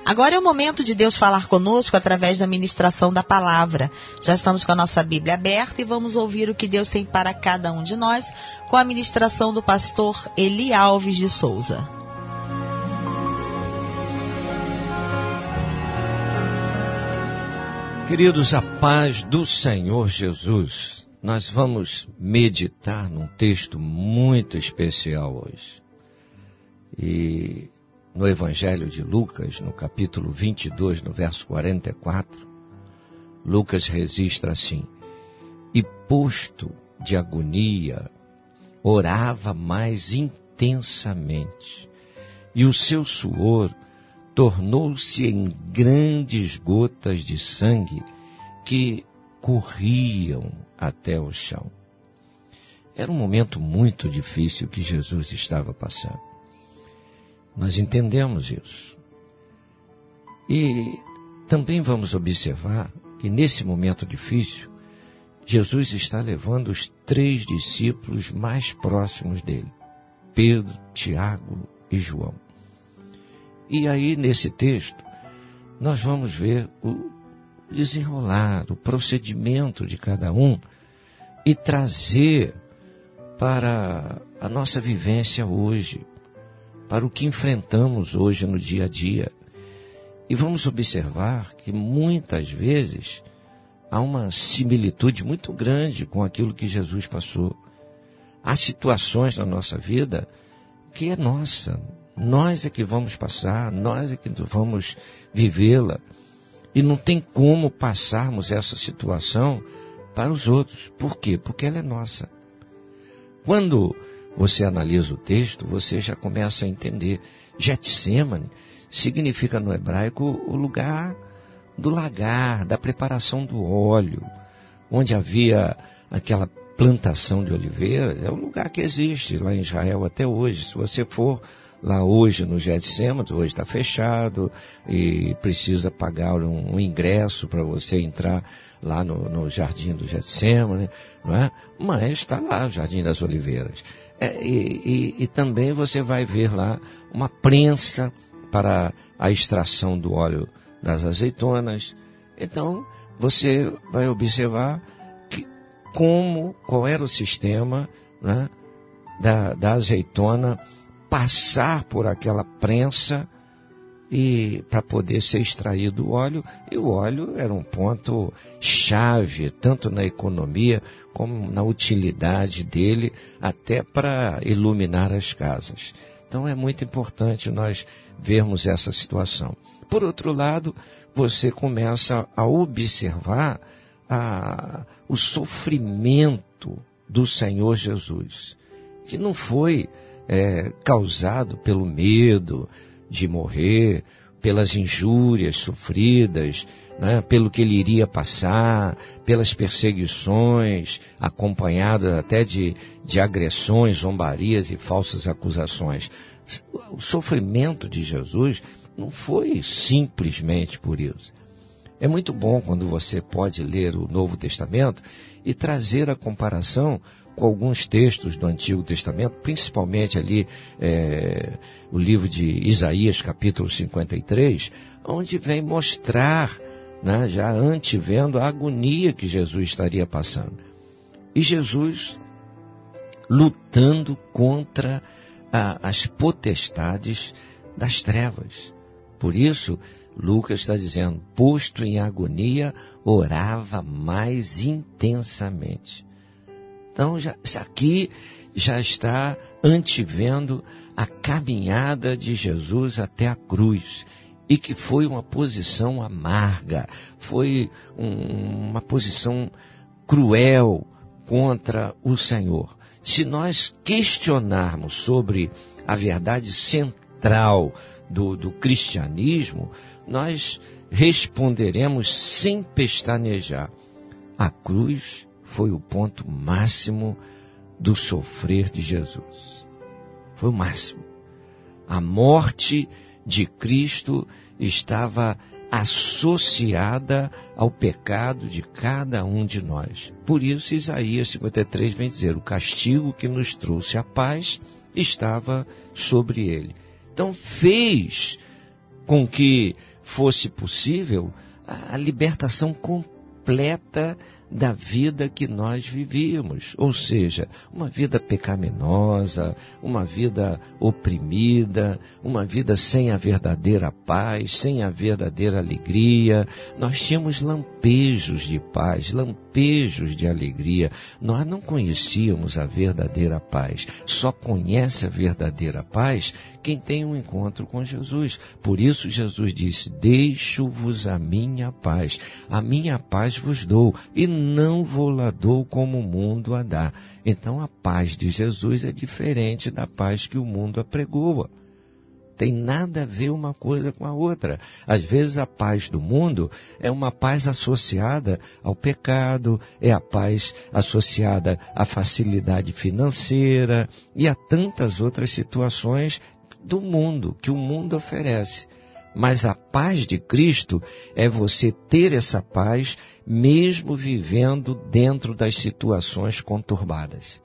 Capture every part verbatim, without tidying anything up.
Agora é o momento de Deus falar conosco através da ministração da palavra. Já estamos com a nossa Bíblia aberta e vamos ouvir o que Deus tem para cada um de nós com a ministração do pastor Eli Alves de Souza. Queridos, a paz do Senhor Jesus. Nós vamos meditar num texto muito especial hoje. E no Evangelho de Lucas, no capítulo vinte e dois, no verso quarenta e quatro, Lucas registra assim: e posto de agonia, orava mais intensamente, e o seu suor tornou-se em grandes gotas de sangue que corriam até o chão. Era um momento muito difícil que Jesus estava passando. Nós entendemos isso. E também vamos observar que nesse momento difícil, Jesus está levando os três discípulos mais próximos dele, Pedro, Tiago e João. E aí, nesse texto, nós vamos ver o desenrolar, o procedimento de cada um e trazer para a nossa vivência hoje, para o que enfrentamos hoje no dia a dia. E vamos observar que muitas vezes há uma similitude muito grande com aquilo que Jesus passou. Há situações na nossa vida que é nossa. Nós é que vamos passar, nós é que vamos vivê-la. E não tem como passarmos essa situação para os outros. Por quê? Porque ela é nossa. Quando você analisa o texto, você já começa a entender. Getsêmani significa no hebraico o lugar do lagar, da preparação do óleo, onde havia aquela plantação de oliveiras. É um lugar que existe lá em Israel até hoje. Se você for lá hoje no Getsêmani, hoje está fechado e precisa pagar um, um ingresso para você entrar lá no, no Jardim do Getsêmani, não é? Mas está lá o Jardim das Oliveiras. É, e, e, e também você vai ver lá uma prensa para a extração do óleo das azeitonas. Então, você vai observar que, como, qual era o sistema, né, da, da azeitona passar por aquela prensa e para poder ser extraído o óleo. E o óleo era um ponto chave, tanto na economia como na utilidade dele, até para iluminar as casas. Então é muito importante nós vermos essa situação. Por outro lado, você começa a observar a, o sofrimento do Senhor Jesus, que não foi é, causado pelo medo de morrer, pelas injúrias sofridas, né, pelo que ele iria passar, pelas perseguições, acompanhadas até de, de agressões, zombarias e falsas acusações. O sofrimento de Jesus não foi simplesmente por isso. É muito bom quando você pode ler o Novo Testamento e trazer a comparação com alguns textos do Antigo Testamento, principalmente ali é, o livro de Isaías, capítulo cinquenta e três, onde vem mostrar, né, já antevendo a agonia que Jesus estaria passando. E Jesus lutando contra a, as potestades das trevas. Por isso, Lucas está dizendo, posto em agonia, orava mais intensamente. Então, já, isso aqui já está antevendo a caminhada de Jesus até a cruz. E que foi uma posição amarga, foi um, uma posição cruel contra o Senhor. Se nós questionarmos sobre a verdade central do, do cristianismo, nós responderemos sem pestanejar. A cruz foi o ponto máximo do sofrer de Jesus. Foi o máximo. A morte de Cristo estava associada ao pecado de cada um de nós. Por isso, Isaías cinquenta e três vem dizer, o castigo que nos trouxe a paz estava sobre ele. Então, fez com que fosse possível a libertação completa da vida que nós vivíamos, ou seja, uma vida pecaminosa, uma vida oprimida, uma vida sem a verdadeira paz, sem a verdadeira alegria. Nós tínhamos lampejos de paz, lampejos de alegria. Nós não conhecíamos a verdadeira paz. Só conhece a verdadeira paz quem tem um encontro com Jesus. Por isso Jesus disse: deixo-vos a minha paz, a minha paz vos dou, e não vou-la dou como o mundo a dá. Então a paz de Jesus é diferente da paz que o mundo apregoa. Tem nada a ver uma coisa com a outra. Às vezes a paz do mundo é uma paz associada ao pecado, é a paz associada à facilidade financeira e a tantas outras situações do mundo, que o mundo oferece. Mas a paz de Cristo é você ter essa paz mesmo vivendo dentro das situações conturbadas.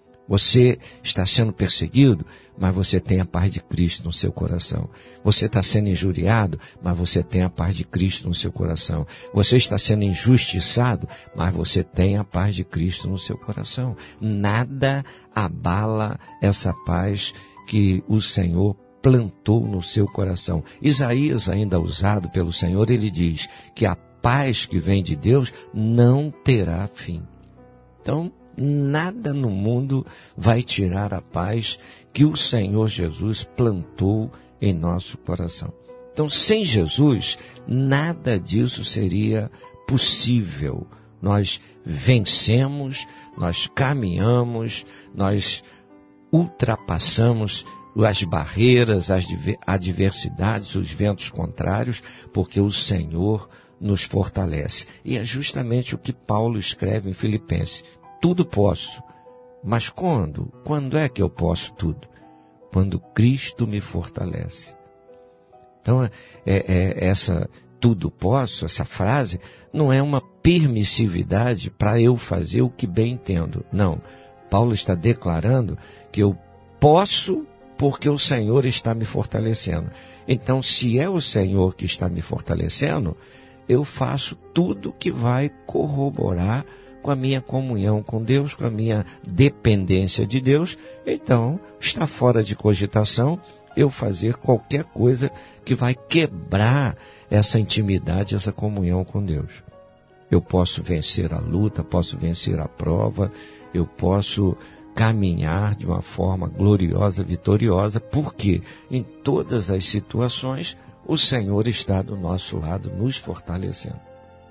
Você está sendo perseguido, mas você tem a paz de Cristo no seu coração. Você está sendo injuriado, mas você tem a paz de Cristo no seu coração. Você está sendo injustiçado, mas você tem a paz de Cristo no seu coração. Nada abala essa paz que o Senhor plantou no seu coração. Isaías, ainda usado pelo Senhor, ele diz que a paz que vem de Deus não terá fim. Então, nada no mundo vai tirar a paz que o Senhor Jesus plantou em nosso coração. Então, sem Jesus, nada disso seria possível. Nós vencemos, nós caminhamos, nós ultrapassamos as barreiras, as adversidades, os ventos contrários, porque o Senhor nos fortalece. E é justamente o que Paulo escreve em Filipenses: tudo posso. Mas quando? Quando é que eu posso tudo? Quando Cristo me fortalece. Então, é, é, essa tudo posso, essa frase, não é uma permissividade para eu fazer o que bem entendo. Não. Paulo está declarando que eu posso porque o Senhor está me fortalecendo. Então, se é o Senhor que está me fortalecendo, eu faço tudo que vai corroborar com a minha comunhão com Deus, com a minha dependência de Deus. Então, está fora de cogitação eu fazer qualquer coisa que vai quebrar essa intimidade, essa comunhão com Deus. Eu posso vencer a luta, posso vencer a prova, eu posso caminhar de uma forma gloriosa, vitoriosa, porque em todas as situações o Senhor está do nosso lado, nos fortalecendo.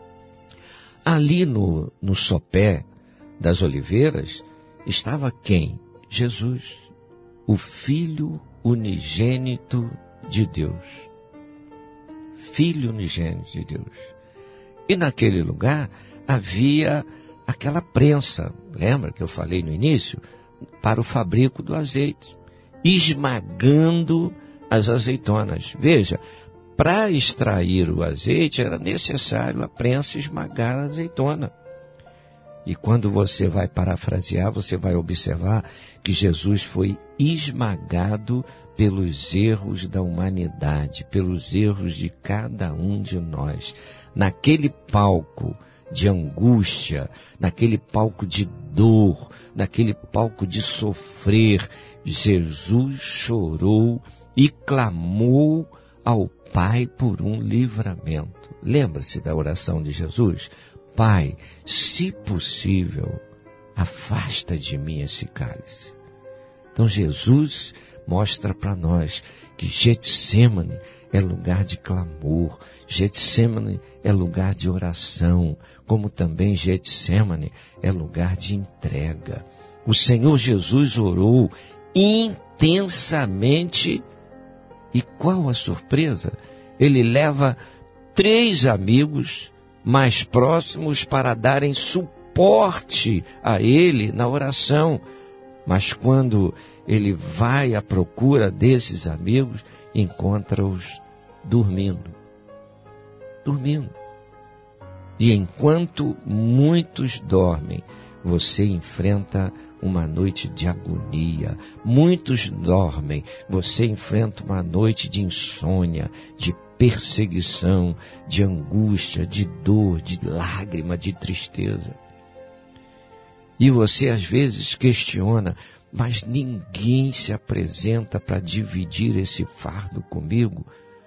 Ali no, no sopé das oliveiras estava quem? Jesus, o Filho unigênito de Deus. Filho unigênito de Deus. E naquele lugar havia aquela prensa, lembra que eu falei no início? Para o fabrico do azeite, esmagando as azeitonas. Veja, para extrair o azeite era necessário a prensa esmagar a azeitona. E quando você vai parafrasear, você vai observar que Jesus foi esmagado pelos erros da humanidade, pelos erros de cada um de nós. Naquele palco de angústia, naquele palco de dor, naquele palco de sofrer, Jesus chorou e clamou ao Pai por um livramento. Lembra-se da oração de Jesus? Pai, se possível, afasta de mim esse cálice. Então Jesus mostra para nós que Getsêmani é lugar de clamor, Getsêmani é lugar de oração, como também Getsêmani é lugar de entrega. O Senhor Jesus orou intensamente e qual a surpresa? Ele leva três amigos mais próximos para darem suporte a ele na oração. Mas quando ele vai à procura desses amigos, encontra-os dormindo. Dormindo. E enquanto muitos dormem, você enfrenta uma noite de agonia. Muitos dormem, você enfrenta uma noite de insônia, de perseguição, de angústia, de dor, de lágrima, de tristeza. E você às vezes questiona, mas ninguém se apresenta para dividir esse fardo comigo,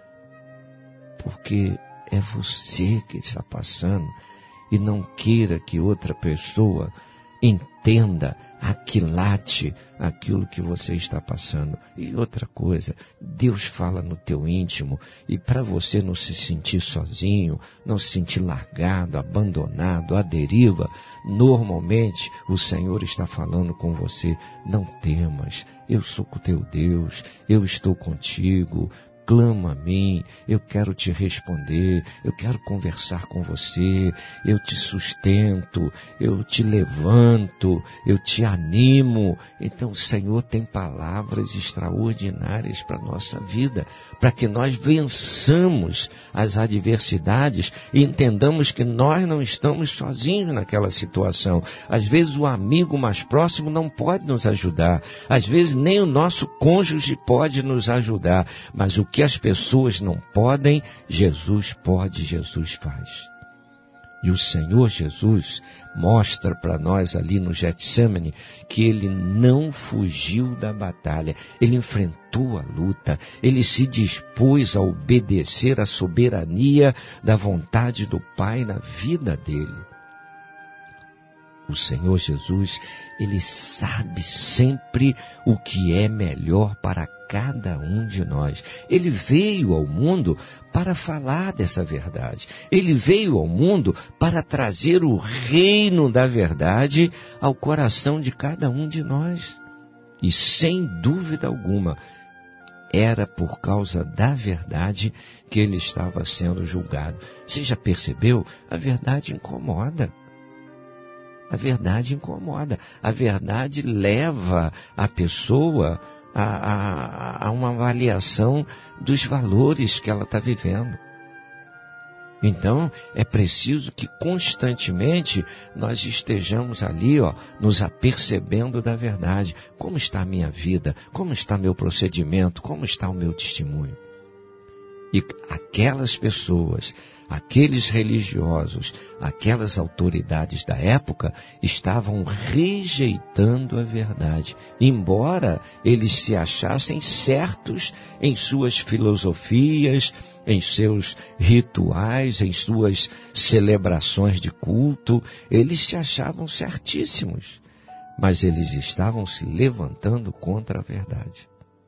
porque é você que está passando, e não queira que outra pessoa entenda, aquilate aquilo que você está passando. E outra coisa, Deus fala no teu íntimo, e para você não se sentir sozinho, não se sentir largado, abandonado, à deriva, normalmente o Senhor está falando com você: não temas, eu sou o teu Deus, eu estou contigo. Clama a mim, eu quero te responder, eu quero conversar com você, eu te sustento, eu te levanto, eu te animo. Então o Senhor tem palavras extraordinárias para a nossa vida, para que nós vençamos as adversidades e entendamos que nós não estamos sozinhos naquela situação. Às vezes o amigo mais próximo não pode nos ajudar, às vezes nem o nosso cônjuge pode nos ajudar, mas o que as pessoas não podem, Jesus pode, Jesus faz. E o Senhor Jesus mostra para nós ali no Getsemane que Ele não fugiu da batalha, Ele enfrentou a luta, Ele se dispôs a obedecer à soberania da vontade do Pai na vida dele. O Senhor Jesus, Ele sabe sempre o que é melhor para cada um de nós. Ele veio ao mundo para falar dessa verdade. Ele veio ao mundo para trazer o reino da verdade ao coração de cada um de nós. E sem dúvida alguma, era por causa da verdade que Ele estava sendo julgado. Você já percebeu? A verdade incomoda. A verdade incomoda. A verdade leva a pessoa a, a, a uma avaliação dos valores que ela está vivendo. Então, é preciso que constantemente nós estejamos ali, ó, nos apercebendo da verdade. Como está a minha vida? Como está meu procedimento? Como está o meu testemunho? E aquelas pessoas, aqueles religiosos, aquelas autoridades da época estavam rejeitando a verdade, embora eles se achassem certos em suas filosofias, em seus rituais, em suas celebrações de culto. Eles se achavam certíssimos, mas eles estavam se levantando contra a verdade.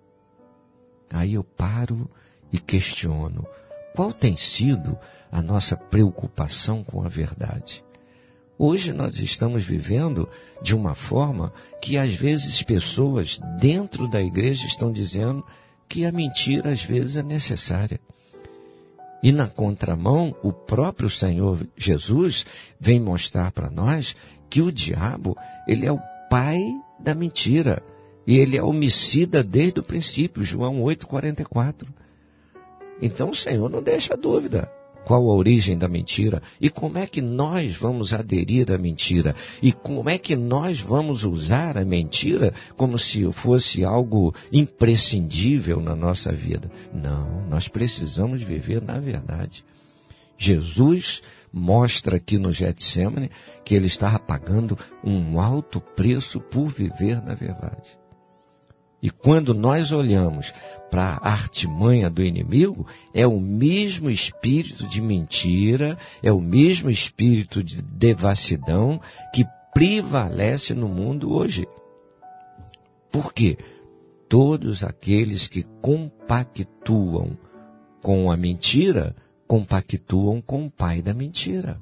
Aí eu paro e questiono: qual tem sido a nossa preocupação com a verdade? Hoje nós estamos vivendo de uma forma que às vezes pessoas dentro da igreja estão dizendo que a mentira às vezes é necessária. E na contramão, o próprio Senhor Jesus vem mostrar para nós que o diabo, ele é o pai da mentira. E ele é homicida desde o princípio, João oito, quarenta e quatro. Então o Senhor não deixa dúvida qual a origem da mentira e como é que nós vamos aderir à mentira e como é que nós vamos usar a mentira como se fosse algo imprescindível na nossa vida. Não, nós precisamos viver na verdade. Jesus mostra aqui no Getsemane que ele estava pagando um alto preço por viver na verdade. E quando nós olhamos para a artimanha do inimigo, é o mesmo espírito de mentira, é o mesmo espírito de devassidão que prevalece no mundo hoje. Por quê? Todos aqueles que compactuam com a mentira, compactuam com o pai da mentira.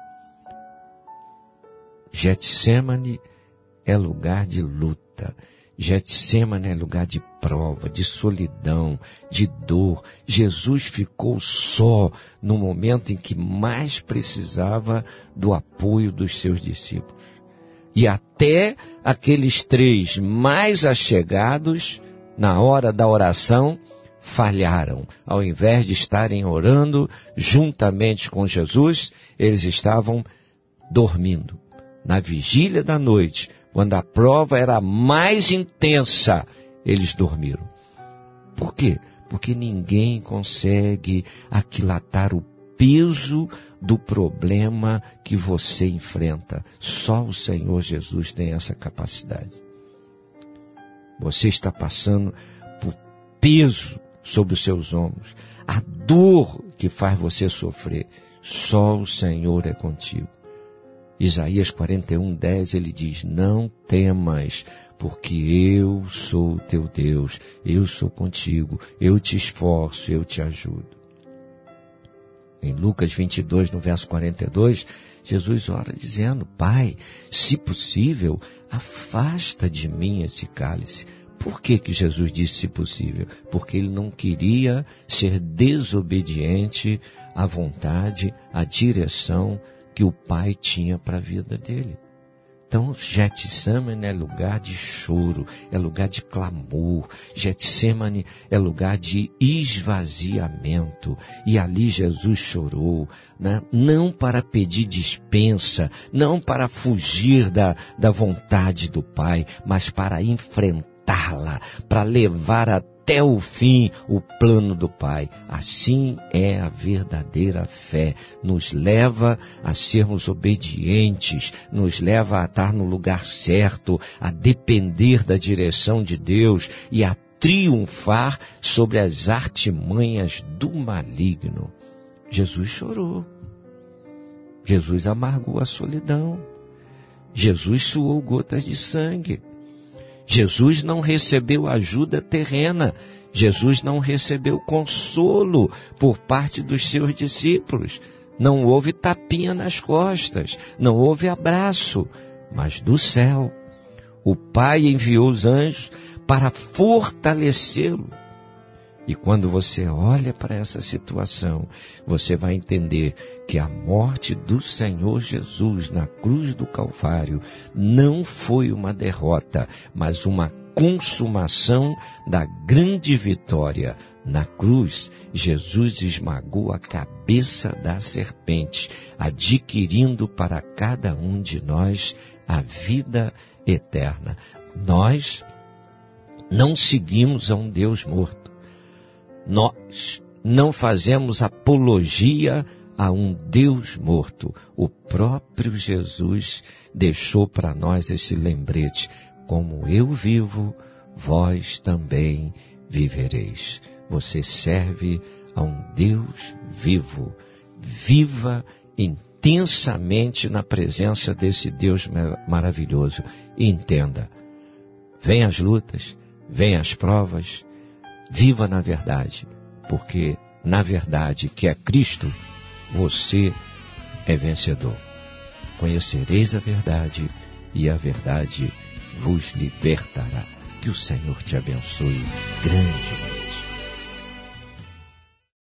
Getsemane é lugar de luta. Getsemane é lugar de prova, de solidão, de dor. Jesus ficou só no momento em que mais precisava do apoio dos seus discípulos. E até aqueles três mais achegados, na hora da oração, falharam. Ao invés de estarem orando juntamente com Jesus, eles estavam dormindo. Na vigília da noite, quando a prova era mais intensa, eles dormiram. Por quê? porque ninguém consegue aquilatar o peso do problema que você enfrenta. Só o Senhor Jesus tem essa capacidade. Você está passando por peso sobre os seus ombros, a dor que faz você sofrer. Só o Senhor é contigo. Isaías quarenta e um, dez, ele diz: não temas, porque eu sou o teu Deus, eu sou contigo, eu te esforço, eu te ajudo. Em Lucas vinte e dois, no verso quarenta e dois, Jesus ora dizendo: Pai, se possível, afasta de mim esse cálice. Por que que Jesus disse se possível? Porque ele não queria ser desobediente à vontade, à direção que o Pai tinha para a vida dele. Então, Getsemane é lugar de choro, é lugar de clamor. Getsemane é lugar de esvaziamento. E ali Jesus chorou, né? Não para pedir dispensa, não para fugir da, da vontade do Pai, mas para enfrentá-la, para levar até o fim o plano do Pai. Assim é a verdadeira fé. Nos leva a sermos obedientes, nos leva a estar no lugar certo, a depender da direção de Deus e a triunfar sobre as artimanhas do maligno. Jesus chorou. Jesus amargou a solidão. Jesus suou gotas de sangue. Jesus não recebeu ajuda terrena. Jesus não recebeu consolo por parte dos seus discípulos. Não houve tapinha nas costas, não houve abraço. Mas do céu, o Pai enviou os anjos para fortalecê-lo. E quando você olha para essa situação, você vai entender que a morte do Senhor Jesus na cruz do Calvário não foi uma derrota, mas uma consumação da grande vitória. Na cruz, Jesus esmagou a cabeça da serpente, adquirindo para cada um de nós a vida eterna. Nós não seguimos a um Deus morto. Nós não fazemos apologia a um Deus morto. O próprio Jesus deixou para nós esse lembrete: como eu vivo, vós também vivereis. Você serve a um Deus vivo. Viva intensamente na presença desse Deus maravilhoso. E entenda, vem as lutas, vem as provas, viva na verdade, porque na verdade, que é Cristo, você é vencedor. Conhecereis a verdade e a verdade vos libertará. Que o Senhor te abençoe grandemente.